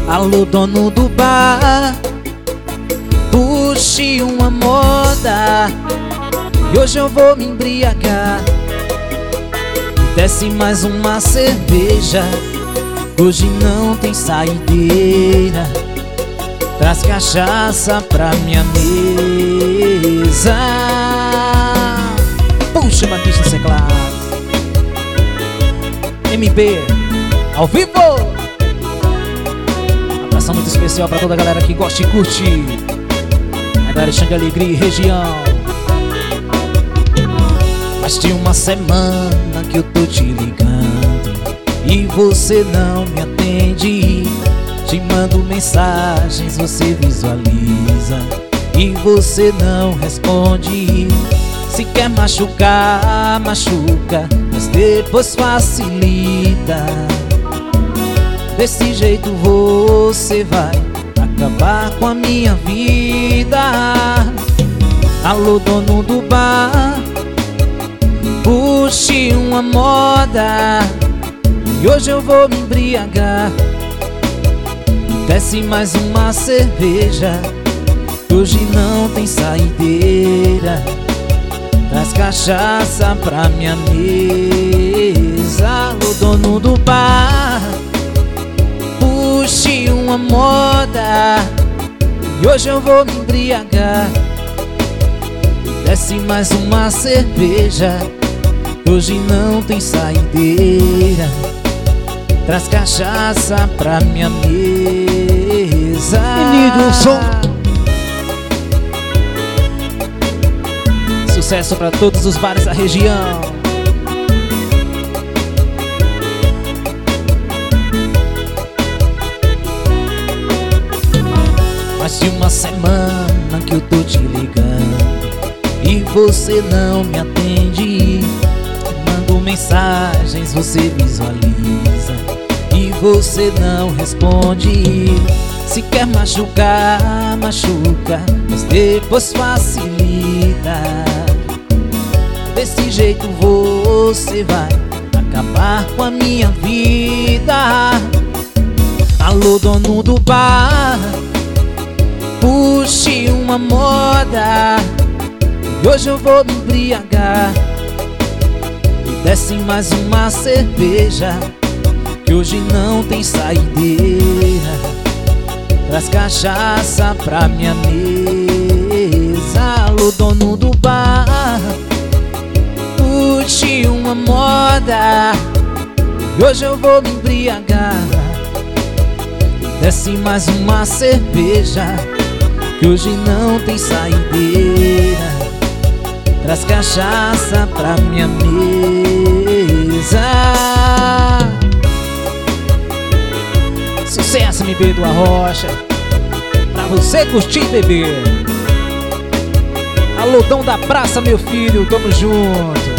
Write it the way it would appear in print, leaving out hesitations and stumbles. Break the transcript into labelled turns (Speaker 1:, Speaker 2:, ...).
Speaker 1: Alô, dono do bar, puxe uma moda e hoje eu vou me embriagar. Desce mais uma cerveja, hoje não tem saideira. Traz cachaça pra minha mesa. Puxa, Batista Teclado MB ao vivo. Abração muito especial pra toda a galera que gosta e curte a galera de Alegria e região. Faz de uma semana que eu tô te ligando e você não me atende. Te mando mensagens, você visualiza e você não responde. Se quer machucar, machuca, mas depois facilita. Desse jeito você vai acabar com a minha vida. Alô, dono do bar, puxe uma moda e hoje eu vou me embriagar. Desce mais uma cerveja, hoje não tem saideira. Traz cachaça pra minha mesa. Alô, dono do bar, puxe uma moda e hoje eu vou me embriagar. Desce mais uma cerveja, hoje não tem saideira. Traz cachaça pra minha mesa.
Speaker 2: Menino, som.
Speaker 1: Sucesso pra todos os bares da região. Mais de uma semana que eu tô te ligando e você não me atende. Mando mensagens, você visualiza e você não responde. Se quer machucar, machuca, mas depois facilita. Desse jeito você vai acabar com a minha vida. Alô, dono do bar, puxe uma moda e hoje eu vou me embriagar. Desce mais uma cerveja, que hoje não tem saideira. Traz cachaça pra minha mesa. Alô, dono do bar, puxe uma moda e hoje eu vou me embriagar. Desce mais uma cerveja, que hoje não tem saideira. Traz cachaça pra minha mesa. Sucesso, MB do Arrocha, pra você curtir, bebê. Alô, Dom da Praça, meu filho, tamo junto.